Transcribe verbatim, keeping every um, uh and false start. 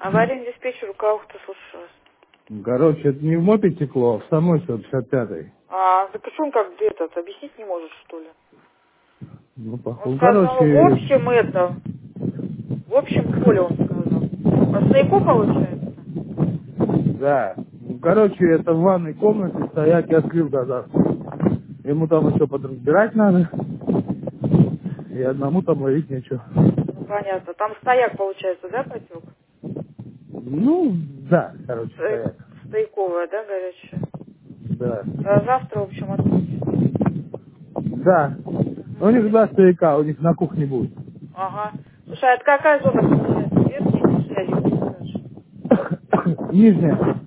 Аварийный диспетчер Калухта, слушаю вас. Короче, это не в МОПе текло, а в самой сто пятьдесят пятой. А, так что он как этот, объяснить не может, что ли? Ну, Он походу, сказал, в короче, общем это, в общем поле он сказал. По стояку получается? да. Ну, короче, это в ванной комнате стоять, я открыл газа. Ему там еще подразбирать надо, и одному там ловить нечего. Ну, понятно. Там стояк получается, да, потек? Ну, да, короче, Сто- стоять. Стояковая, да, горячая? Да. А завтра, в общем, отключат. Да. У них Мгм. два стояка, у них на кухне будет. Ага. Слушай, а это какая зона получается? Верхняя, нижняя или не скажешь? Нижняя.